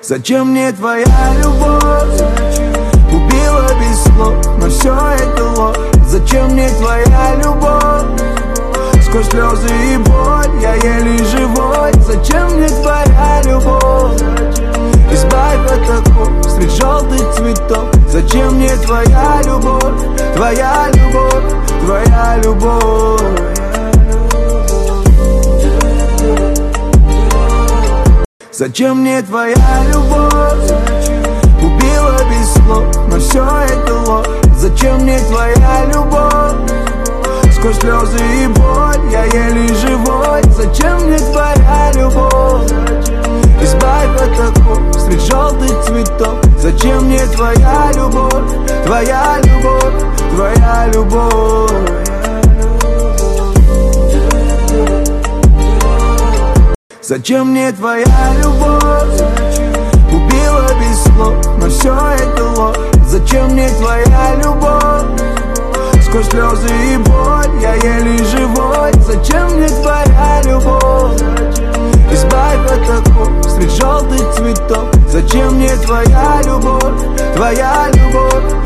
Зачем мне твоя любовь? Убила без слов, но все это ложь. Зачем мне твоя любовь? Сквозь слезы и боль я еле живой. Зачем мне твоя любовь? Избавь от оков среди желтых цветов. Зачем мне твоя любовь? Твоя любовь, твоя любовь. Зачем мне твоя любовь? Убила без слов, но все это ложь. Зачем мне твоя любовь? Сквозь слезы и боль я еле живой. Зачем мне твоя любовь? Избавь от оков среди желтых цветов. Зачем мне твоя любовь? Твоя любовь, твоя любовь. Зачем мне твоя любовь? Убила без слов, но все это ложь. Зачем мне твоя любовь? Сквозь слезы и боль я еле живой. Зачем мне твоя любовь? Избавь от оков среди желтых цветов. Зачем мне твоя любовь? Твоя любовь,